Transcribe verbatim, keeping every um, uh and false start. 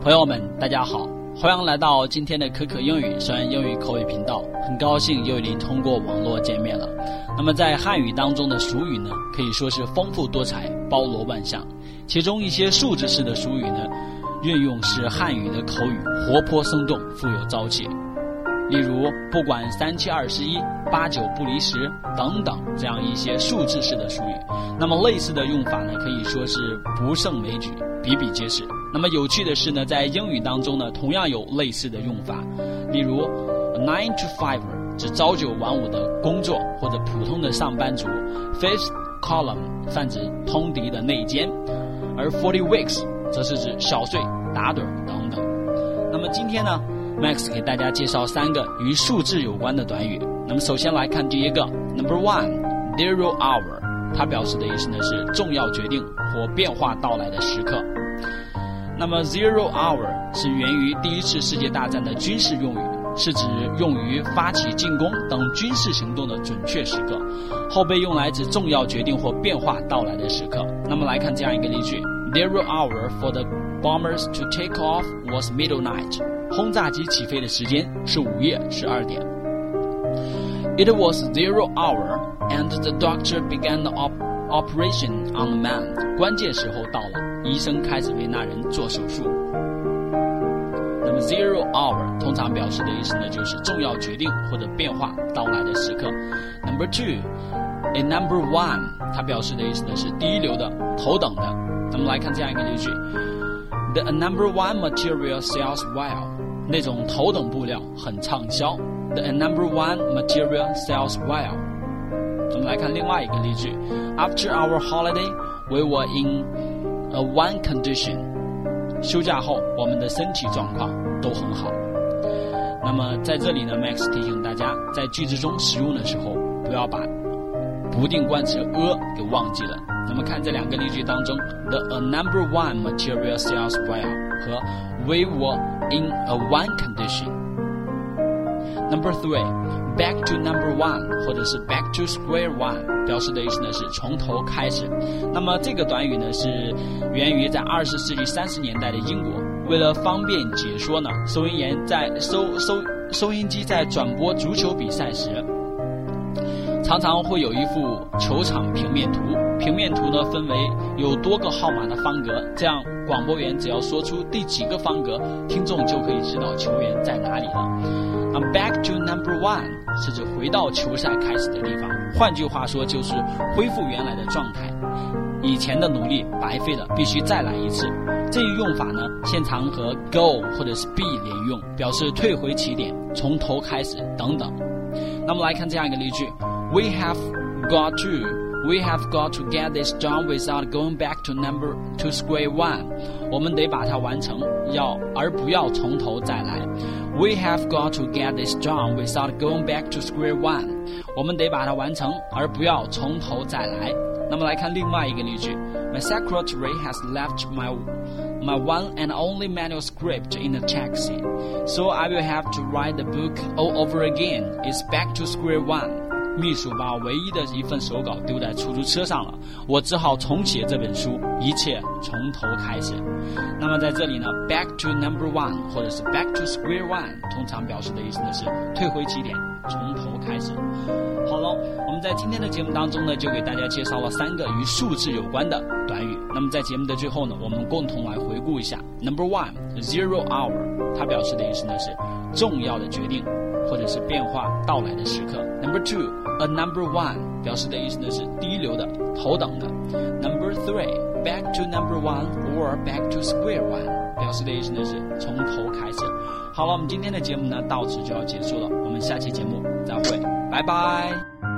朋友们大家好，欢迎来到今天的可可英语声音英语口语频道，很高兴又与您通过网络见面了。那么在汉语当中的俗语呢，可以说是丰富多彩，包罗万象，其中一些数字式的俗语呢，运用使汉语的口语活泼生动，富有朝气。例如不管三七二十一，八九不离十等等这样一些数字式的俗语，那么类似的用法呢，可以说是不胜枚举，比比皆是。那么有趣的是呢，在英语当中呢，同样有类似的用法，例如 nine to five 指朝九晚五的工作或者普通的上班族， fifth column 泛指通敌的内奸，而 forty weeks 则是指小睡打盹等等。那么今天呢Max 给大家介绍三个与数字有关的短语。那么首先来看第一个 Number one Zero hour， 它表示的意思呢是重要决定或变化到来的时刻。那么 Zero hour 是源于第一次世界大战的军事用语，是指用于发起进攻等军事行动的准确时刻，后被用来指重要决定或变化到来的时刻。那么来看这样一个例句， Zero hour for the bombers to take off was midnight，轰炸机起飞的时间是午夜十二点。It was zero hour and the doctor began the op operation on the man。 关键时候到了，医生开始为那人做手术。那么 zero hour 通常表示的意思呢，就是重要决定或者变化到来的时刻。Number two A number one 它表示的意思呢是第一流的，头等的。那么来看这样一个例句， The number one material sells well，那种头等布料很畅销。 The number one material sells well。 我们来看另外一个例句， After our holiday, we were in a one condition。 休假后我们的身体状况都很好。那么在这里呢 Max 提醒大家，在句子中使用的时候不要把不定冠词 a 给忘记了。那么看这两个例句当中， The a number one material sells well 和 We were in a one condition。Number three, back to number one 或者是 back to square one 表示的意思呢是从头开始。那么这个短语呢是源于在二十世纪三十年代的英国，为了方便解说呢，收音员在收收收音机在转播足球比赛时，常常会有一幅球场平面图，平面图呢分为有多个号码的方格，这样广播员只要说出第几个方格，听众就可以知道球员在哪里了。那 back to number one 是指回到球赛开始的地方，换句话说就是恢复原来的状态，以前的努力白费了，必须再来一次。这一用法呢现常和 go 或者是 be 连用，表示退回起点，从头开始等等。那么来看这样一个例句， We have got to We have got to get this done without going back to number to square one。 我们得把它完成，要而不要从头再来。 We have got to get this done without going back to square one。 我们得把它完成，而不要从头再来。那么来看另外一个例句， My secretary has left my my one and only manuscript in the taxi, so I will have to write the book all over again. It's back to square one。秘书把唯一的一份手稿丢在出租车上了，我只好重写这本书，一切从头开始。那么在这里呢 back to number one 或者是 back to square one 通常表示的意思呢是退回起点，从头开始。好了，我们在今天的节目当中呢就给大家介绍了三个与数字有关的短语。那么在节目的最后呢，我们共同来回顾一下。 Number one Zero hour 它表示的意思呢是重要的决定或者是变化到来的时刻。 Number two A number one 表示的意思呢是第一流的，头等的。 Number three Back to number one or back to square one 表示的意思呢是从头开始。好了，我们今天的节目呢到此就要结束了，我们下期节目再会，拜拜。